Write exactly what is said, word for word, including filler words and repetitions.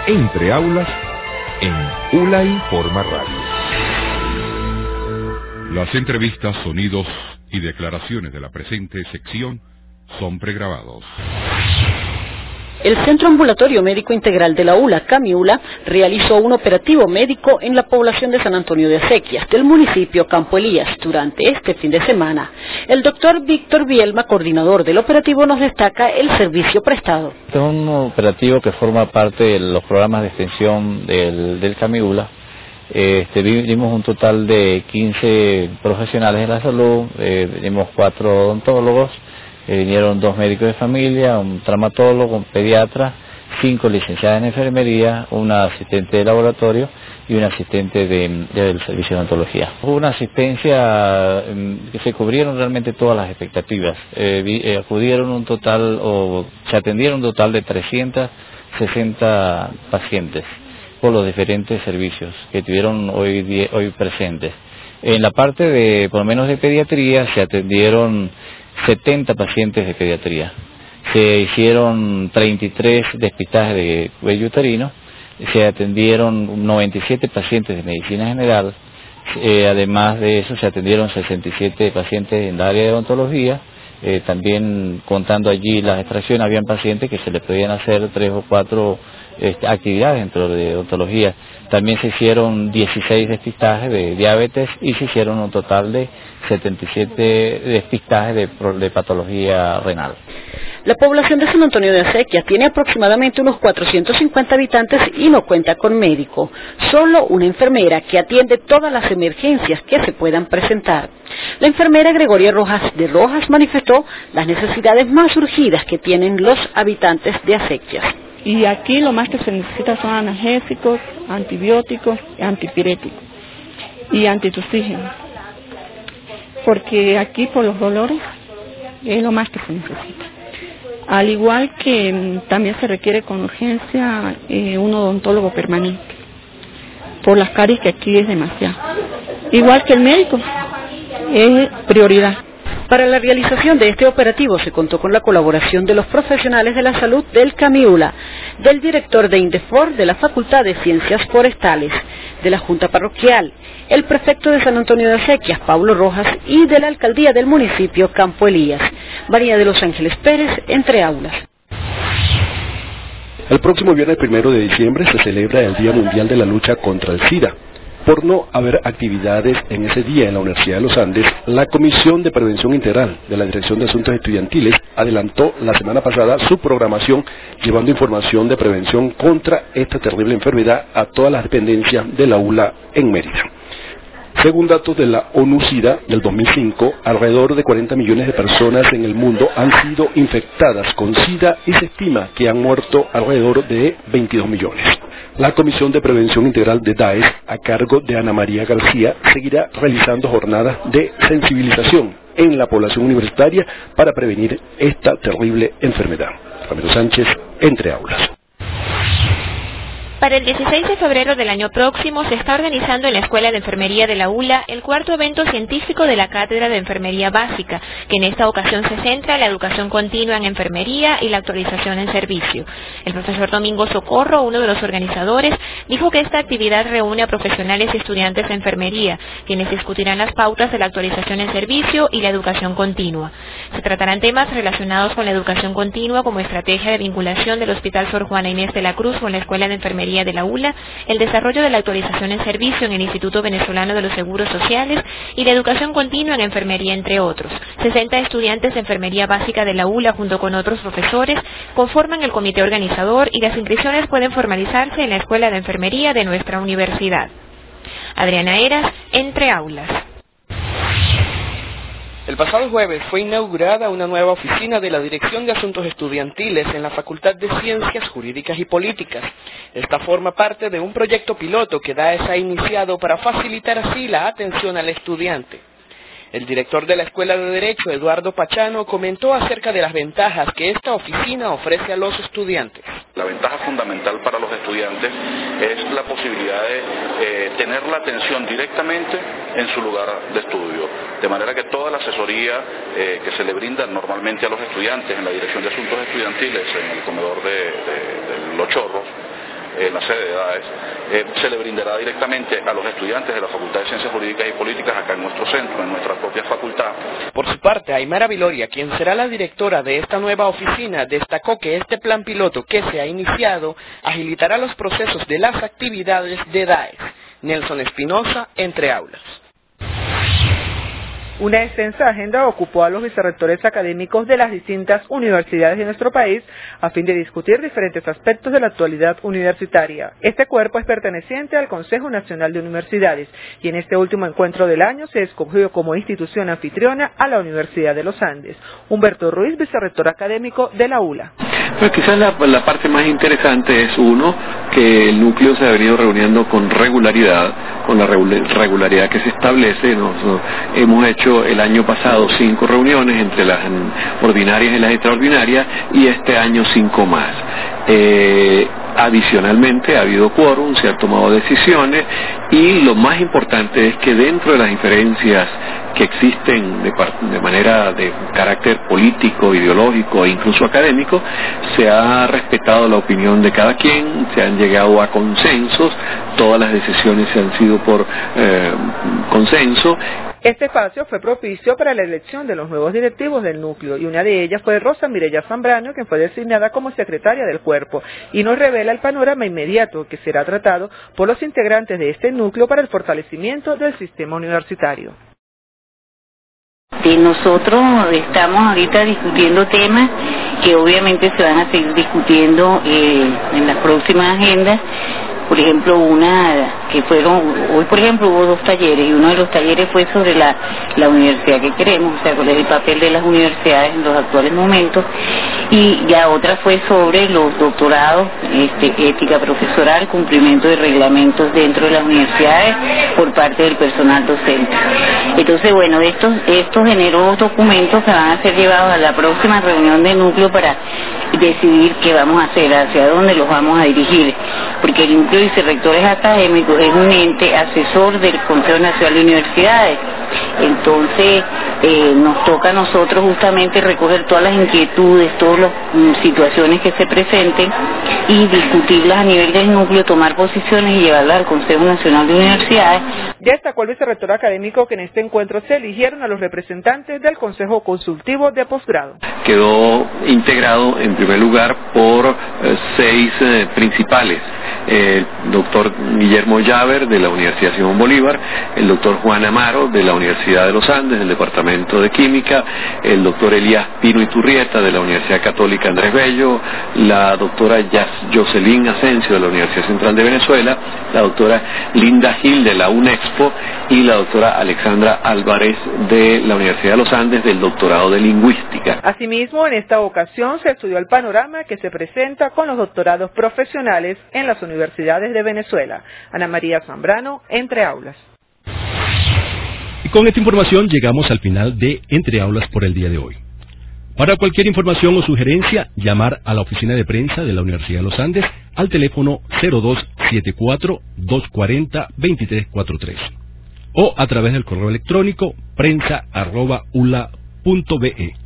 Entre Aulas en ULA Informa Radio. Las entrevistas, sonidos y declaraciones de la presente sección son pregrabados. El Centro Ambulatorio Médico Integral de la ULA, CAMIULA, realizó un operativo médico en la población de San Antonio de Acequias, del municipio Campo Elías, durante este fin de semana. El doctor Víctor Bielma, coordinador del operativo, nos destaca el servicio prestado. Este es un operativo que forma parte de los programas de extensión del, del CAMIULA. Este, vimos un total de quince profesionales de la salud, eh, vimos cuatro odontólogos, Eh, vinieron dos médicos de familia, un traumatólogo, un pediatra, cinco licenciadas en enfermería, una asistente de laboratorio y un asistente de, de, del servicio de odontología. Hubo una asistencia eh, que se cubrieron realmente todas las expectativas. Eh, vi, eh, acudieron un total, o se atendieron un total de trescientos sesenta pacientes por los diferentes servicios que estuvieron hoy, hoy presentes. En la parte de, por lo menos de pediatría, se atendieron setenta pacientes de pediatría. Se hicieron treinta y tres despistajes de cuello uterino, se atendieron noventa y siete pacientes de medicina general, eh, además de eso se atendieron sesenta y siete pacientes en el área de odontología, eh, también contando allí las extracciones, habían pacientes que se les podían hacer tres o cuatro este, actividades dentro de odontología. También se hicieron dieciséis despistajes de diabetes y se hicieron un total de setenta y siete despistajes de, de patología renal. La población de San Antonio de Acequias tiene aproximadamente unos cuatrocientos cincuenta habitantes y no cuenta con médico, solo una enfermera que atiende todas las emergencias que se puedan presentar. La enfermera Gregoria Rojas de Rojas manifestó las necesidades más urgidas que tienen los habitantes de Acequias. Y aquí lo más que se necesita son analgésicos, antibióticos, antipiréticos y antitusígenos. Porque aquí por los dolores es lo más que se necesita. Al igual que mmm, también se requiere con urgencia eh, un odontólogo permanente, por las caries que aquí es demasiado. Igual que el médico, es prioridad. Para la realización de este operativo se contó con la colaboración de los profesionales de la salud del CAMIULA, del director de INDEFOR de la Facultad de Ciencias Forestales, de la Junta Parroquial, el prefecto de San Antonio de Acequias, Pablo Rojas, y de la alcaldía del municipio Campo Elías, María de los Ángeles Pérez, Entre Aulas. El próximo viernes primero de diciembre se celebra el Día Mundial de la Lucha contra el SIDA. Por no haber actividades en ese día en la Universidad de los Andes, la Comisión de Prevención Integral de la Dirección de Asuntos Estudiantiles adelantó la semana pasada su programación llevando información de prevención contra esta terrible enfermedad a todas las dependencias de la ULA en Mérida. Según datos de la ONU-SIDA del dos mil cinco, alrededor de cuarenta millones de personas en el mundo han sido infectadas con SIDA y se estima que han muerto alrededor de veintidós millones. La Comisión de Prevención Integral de DAES, a cargo de Ana María García, seguirá realizando jornadas de sensibilización en la población universitaria para prevenir esta terrible enfermedad. Ramiro Sánchez, Entre Aulas. Para el dieciséis de febrero del año próximo se está organizando en la Escuela de Enfermería de la ULA el cuarto evento científico de la Cátedra de Enfermería Básica, que en esta ocasión se centra en la educación continua en enfermería y la actualización en servicio. El profesor Domingo Socorro, uno de los organizadores, dijo que esta actividad reúne a profesionales y estudiantes de enfermería, quienes discutirán las pautas de la actualización en servicio y la educación continua. Se tratarán temas relacionados con la educación continua como estrategia de vinculación del Hospital Sor Juana Inés de la Cruz con la Escuela de Enfermería de la ULA, el desarrollo de la actualización en servicio en el Instituto Venezolano de los Seguros Sociales y la educación continua en enfermería, entre otros. sesenta estudiantes de enfermería básica de la ULA junto con otros profesores conforman el comité organizador y las inscripciones pueden formalizarse en la Escuela de Enfermería de nuestra universidad. Adriana Eras, Entre Aulas. El pasado jueves fue inaugurada una nueva oficina de la Dirección de Asuntos Estudiantiles en la Facultad de Ciencias Jurídicas y Políticas. Esta forma parte de un proyecto piloto que DAES ha iniciado para facilitar así la atención al estudiante. El director de la Escuela de Derecho, Eduardo Pachano, comentó acerca de las ventajas que esta oficina ofrece a los estudiantes. La ventaja fundamental para los estudiantes es la posibilidad de eh, tener la atención directamente en su lugar de estudio, de manera que toda la asesoría eh, que se le brinda normalmente a los estudiantes en la Dirección de Asuntos Estudiantiles, en el comedor de, de, de Los Chorros, eh, la sede de DAES, eh, se le brindará directamente a los estudiantes de la Facultad de Ciencias Jurídicas y Políticas acá en nuestro centro, en nuestra propia facultad. Por su parte, Aymara Viloria, quien será la directora de esta nueva oficina, destacó que este plan piloto que se ha iniciado agilitará los procesos de las actividades de DAES. Nelson Espinosa, Entre Aulas. Una extensa agenda ocupó a los vicerrectores académicos de las distintas universidades de nuestro país a fin de discutir diferentes aspectos de la actualidad universitaria. Este cuerpo es perteneciente al Consejo Nacional de Universidades y en este último encuentro del año se escogió como institución anfitriona a la Universidad de los Andes. Humberto Ruiz, vicerrector académico de la U L A. Pues quizás la, la parte más interesante es, uno, que el núcleo se ha venido reuniendo con regularidad, con la regularidad que se establece. Nos, hemos hecho el año pasado cinco reuniones entre las ordinarias y las extraordinarias y este año cinco más. Eh, adicionalmente ha habido quórum, se han tomado decisiones y lo más importante es que dentro de las diferencias que existen de, de manera de carácter político, ideológico e incluso académico, se ha respetado la opinión de cada quien, se han llegado a consensos, todas las decisiones se han sido por eh, consenso. Este espacio fue propicio para la elección de los nuevos directivos del núcleo y una de ellas fue Rosa Mireya Zambrano, quien fue designada como secretaria del cuerpo y nos revela el panorama inmediato que será tratado por los integrantes de este núcleo para el fortalecimiento del sistema universitario. Y nosotros estamos ahorita discutiendo temas que obviamente se van a seguir discutiendo eh, en las próximas agendas. Por ejemplo, una que fueron, hoy por ejemplo hubo dos talleres y uno de los talleres fue sobre la, la universidad que queremos, o sea, cuál es el papel de las universidades en los actuales momentos, y la otra fue sobre los doctorados, este, ética profesoral, cumplimiento de reglamentos dentro de las universidades por parte del personal docente. Entonces, bueno, estos, estos generó documentos que van a ser llevados a la próxima reunión de núcleo para decidir qué vamos a hacer, hacia dónde los vamos a dirigir, porque el núcleo de vicerrectores académicos es un ente asesor del Consejo Nacional de Universidades. Entonces eh, nos toca a nosotros justamente recoger todas las inquietudes, todas las um, situaciones que se presenten y discutirlas a nivel del núcleo, tomar posiciones y llevarlas al Consejo Nacional de Universidades. Destacó el vicerrector académico que en este encuentro se eligieron a los representantes del Consejo Consultivo de Posgrado. Quedó integrado en primer lugar por eh, seis eh, principales. El doctor Guillermo Llaver de la Universidad Simón Bolívar, el doctor Juan Amaro de la Universidad de los Andes, del Departamento de Química, el doctor Elías Pino Iturrieta de la Universidad Católica Andrés Bello, la doctora Jocelyn Asensio de la Universidad Central de Venezuela, la doctora Linda Gil de la UNEXPO y la doctora Alexandra Álvarez de la Universidad de los Andes del doctorado de Lingüística. Asimismo, en esta ocasión se estudió el panorama que se presenta con los doctorados profesionales en las universidades de Venezuela. Ana María Zambrano, Entre Aulas. Y con esta información llegamos al final de Entre Aulas por el día de hoy. Para cualquier información o sugerencia, llamar a la oficina de prensa de la Universidad de los Andes al teléfono cero dos siete cuatro, dos cuatro cero, dos tres cuatro tres o a través del correo electrónico prensa arroba ula punto be.